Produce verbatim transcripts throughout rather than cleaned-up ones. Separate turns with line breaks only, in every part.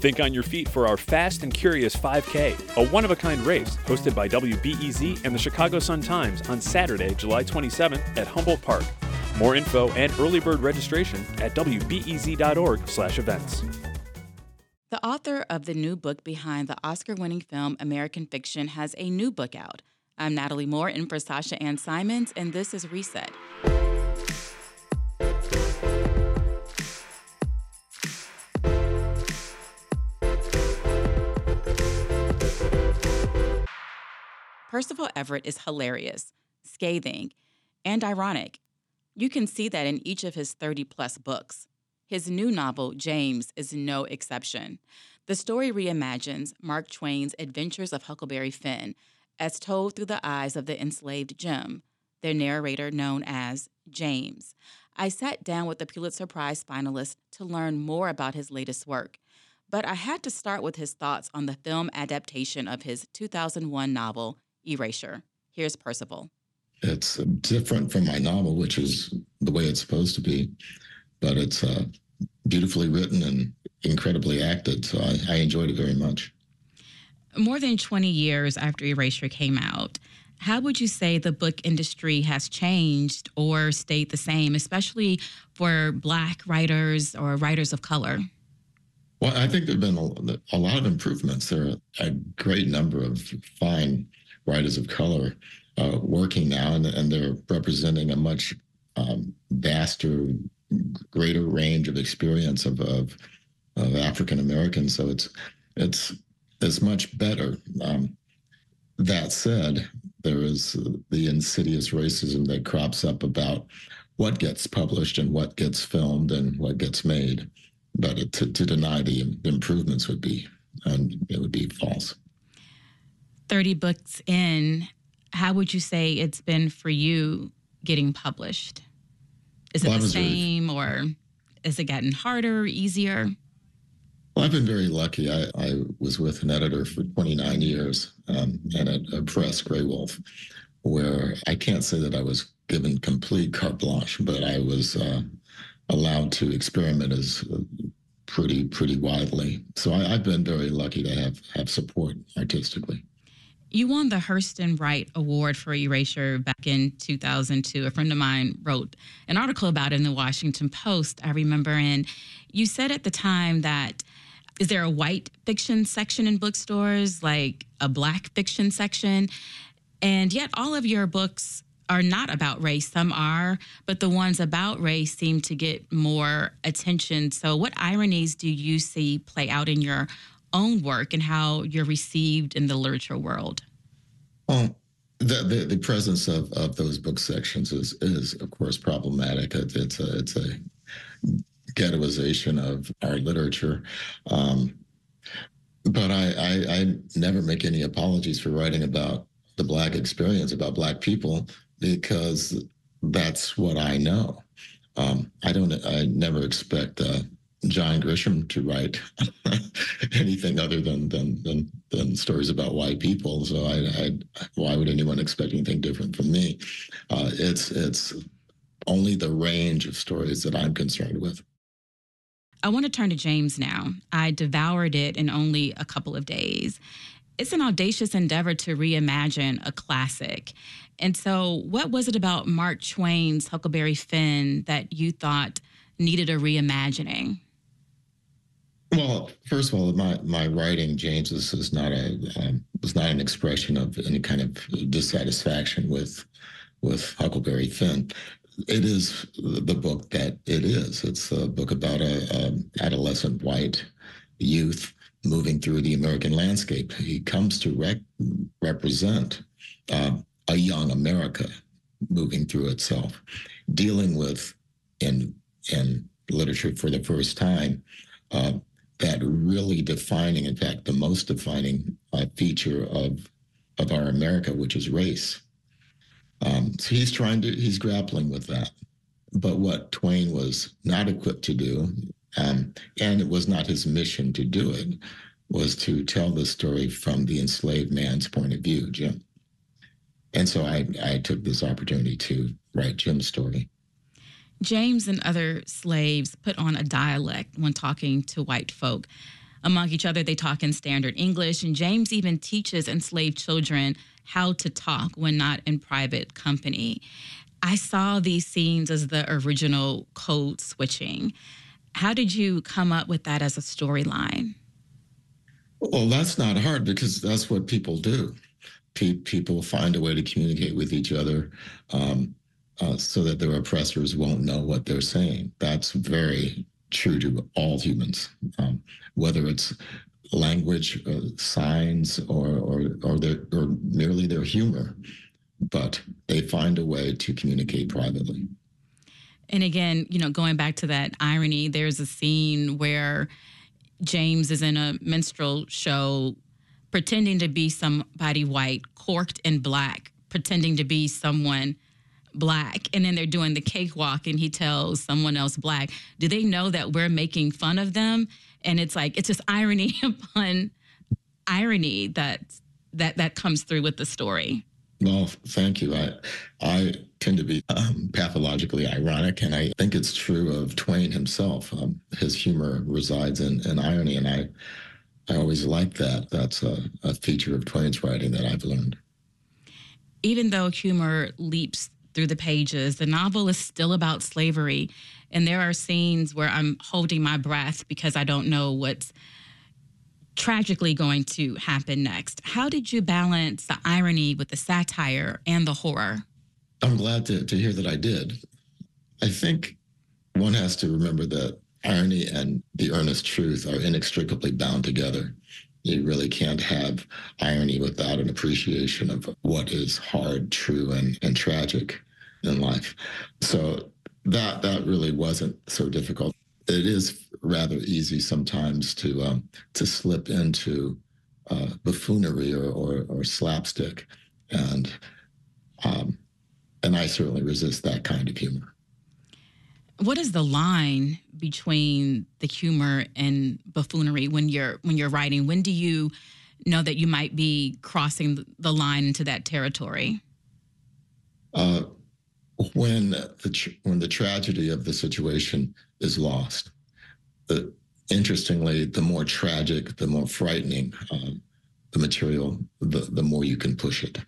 Think on your feet for our Fast and Curious five K, a one-of-a-kind race hosted by W B E Z and the Chicago Sun-Times on Saturday, July twenty-seventh at Humboldt Park. More info and early bird registration at w b e z dot org slash events.
The author of the new book behind the Oscar-winning film American Fiction has a new book out. I'm Natalie Moore in for Sasha Ann Simons, and this is Reset. Percival Everett is hilarious, scathing, and ironic. You can see that in each of his thirty-plus books. His new novel, James, is no exception. The story reimagines Mark Twain's Adventures of Huckleberry Finn as told through the eyes of the enslaved Jim, their narrator known as James. I sat down with the Pulitzer Prize finalist to learn more about his latest work, but I had to start with his thoughts on the film adaptation of his two thousand one novel, Erasure. Here's Percival.
It's different from my novel, which is the way it's supposed to be, but it's uh, beautifully written and incredibly acted, so I, I enjoyed it very much.
More than twenty years after Erasure came out, how would you say the book industry has changed or stayed the same, especially for Black writers or writers of color?
Well, I think there have been a, a lot of improvements. There are a great number of fine writers of color uh, working now, and, and they're representing a much um, vaster, greater range of experience of, of, of African Americans. So it's it's it's much better. Um, that said, there is the insidious racism that crops up about what gets published and what gets filmed and what gets made. But it, to, to deny the improvements would be, um, it would be false.
thirty books in, how would you say it's been for you getting published? Is it well, the same really... or is it getting harder, easier?
Well, I've been very lucky. I, I was with an editor for twenty-nine years um, and at a press, Grey Wolf, where I can't say that I was given complete carte blanche, but I was uh, allowed to experiment as uh, pretty, pretty widely. So I, I've been very lucky to have, have support artistically.
You won the Hurston Wright Award for Erasure back in two thousand two. A friend of mine wrote an article about it in the Washington Post, I remember, and you said at the time that, is there a white fiction section in bookstores, like a Black fiction section? And yet all of your books are not about race. Some are, but the ones about race seem to get more attention. So what ironies do you see play out in your own work and how you're received in the literature world?
Well, the the, the presence of, of those book sections is, is of course, problematic. It, it's a it's a ghettoization of our literature. Um, but I, I, I never make any apologies for writing about the Black experience, about Black people, because that's what I know. Um, I don't. I never expect uh, John Grisham to write anything other than, than than than stories about white people. So I, I why would anyone expect anything different from me? Uh, it's it's only the range of stories that I'm concerned with.
I want to turn to James now. I devoured it in only a couple of days. It's an audacious endeavor to reimagine a classic. And so what was it about Mark Twain's Huckleberry Finn that you thought needed a reimagining?
Well, first of all, my, my writing, James, is, is not a um, was not an expression of any kind of dissatisfaction with with Huckleberry Finn. It is the book that it is. It's a book about a, a adolescent white youth moving through the American landscape. He comes to rec- represent uh, a young America moving through itself, dealing with in in literature for the first time uh, that really defining, in fact, the most defining uh, feature of of our America, which is race. Um, so he's trying to, he's grappling with that. But what Twain was not equipped to do, um, and it was not his mission to do it, was to tell the story from the enslaved man's point of view, Jim. And so I, I took this opportunity to write Jim's story.
James and other slaves put on a dialect when talking to white folk. among each other. They talk in standard English, and James even teaches enslaved children how to talk when not in private company. I saw these scenes as the original code switching. How did you come up with that as a storyline?
Well, that's not hard because that's what people do. Pe- people find a way to communicate with each other um, uh, so that their oppressors won't know what they're saying. That's very true to all humans, um, whether it's language, uh, signs, or or or, their, or merely their humor. But they find a way to communicate privately.
And again, you know, going back to that irony, there's a scene where James is in a minstrel show pretending to be somebody white, corked in black, pretending to be someone black. And then they're doing the cakewalk and he tells someone else black, do they know that we're making fun of them? And it's like, it's just irony upon irony that that that comes through with the story.
Well, thank you. I I tend to be um, pathologically ironic, and I think it's true of Twain himself. Um, his humor resides in, in irony, and I I always like that. That's a, a feature of Twain's writing that I've learned.
Even though humor leaps through the pages, the novel is still about slavery, and there are scenes where I'm holding my breath because I don't know what's tragically going to happen next. How did you balance the irony with the satire and the horror?
I'm glad to, to hear that I did. I think one has to remember that irony and the earnest truth are inextricably bound together. You really can't have irony without an appreciation of what is hard, true, and, and tragic in life. So that that really wasn't so difficult. It is rather easy sometimes to um, to slip into uh, buffoonery or, or, or slapstick, and um, and I certainly resist that kind of humor.
What is the line between the humor and buffoonery when you're when you're writing? When do you know that you might be crossing the line into that territory?
Uh, when the tr- when the tragedy of the situation is lost. The, interestingly, the more tragic, the more frightening um, the material, the, the more you can push it.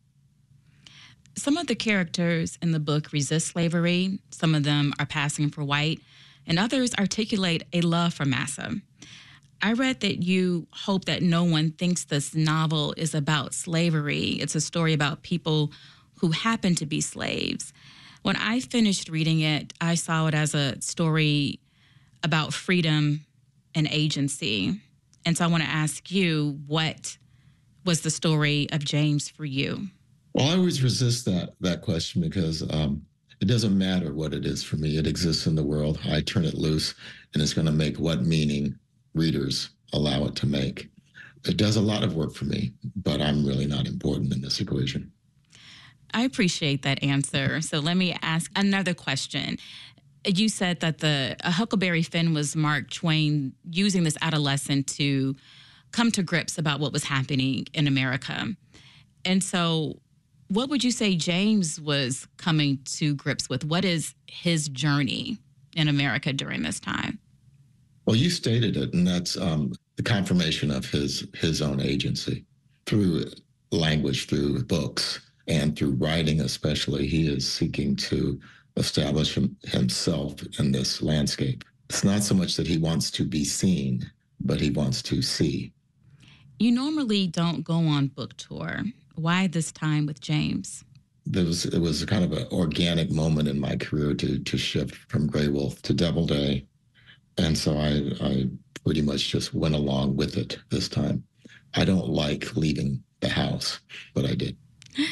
Some of the characters in the book resist slavery. Some of them are passing for white, and others articulate a love for Massa. I read that you hope that no one thinks this novel is about slavery. It's a story about people who happen to be slaves. When I finished reading it, I saw it as a story about freedom and agency. And so I want to ask you, what was the story of James for you?
Well, I always resist that that question because um, it doesn't matter what it is for me. It exists in the world. I turn it loose, and it's going to make what meaning readers allow it to make. It does a lot of work for me, but I'm really not important in this equation.
I appreciate that answer. So let me ask another question. You said that the uh, Huckleberry Finn was Mark Twain using this adolescent to come to grips about what was happening in America. And so what would you say James was coming to grips with? What is his journey in America during this time?
Well, you stated it, and that's um, the confirmation of his his own agency through language, through books, and through writing especially. He is seeking to establish him, himself in this landscape. It's not so much that he wants to be seen, but he wants to see.
You normally don't go on book tour. Why this time with James?
There was, it was kind of an organic moment in my career to to shift from Grey Wolf to Doubleday. And so I, I pretty much just went along with it this time. I don't like leaving the house, but I did.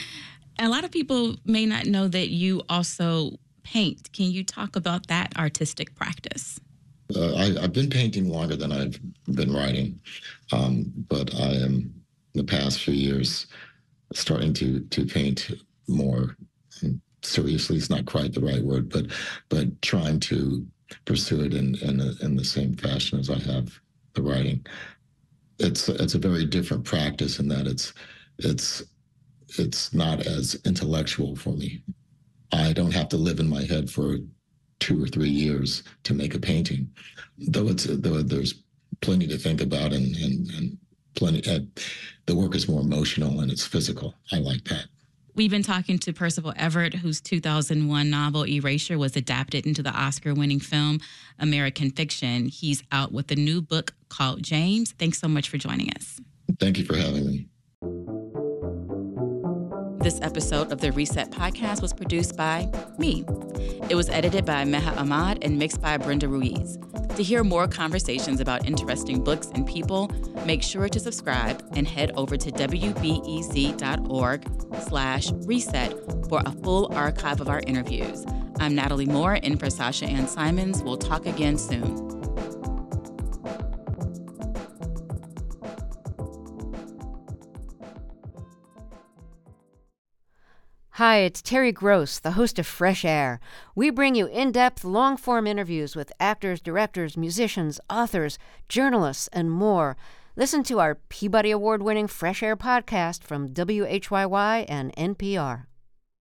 A lot of people may not know that you also paint. Can you talk about that artistic practice?
Uh, I, I've been painting longer than I've been writing, um, but I am, in the past few years, starting to to paint more seriously. It's not quite the right word, but but trying to pursue it in in, a, in the same fashion as I have the writing. It's it's a very different practice in that it's it's it's not as intellectual for me. I don't have to live in my head for two or three years to make a painting, though it's though there's plenty to think about, and and, and plenty. Uh, the work is more emotional and it's physical. I like that.
We've been talking to Percival Everett, whose two thousand one novel Erasure was adapted into the Oscar-winning film American Fiction. He's out with a new book called James. Thanks so much for joining us.
Thank you for having me.
This episode of the Reset Podcast was produced by me. It was edited by Meha Ahmad and mixed by Brenda Ruiz. To hear more conversations about interesting books and people, make sure to subscribe and head over to W B E Z dot org slash reset for a full archive of our interviews. I'm Natalie Moore, in for Sasha Ann Simons. We'll talk again soon.
Hi, it's Terry Gross, the host of Fresh Air. We bring you in-depth, long-form interviews with actors, directors, musicians, authors, journalists, and more. Listen to our Peabody Award-winning Fresh Air podcast from W H Y Y and N P R.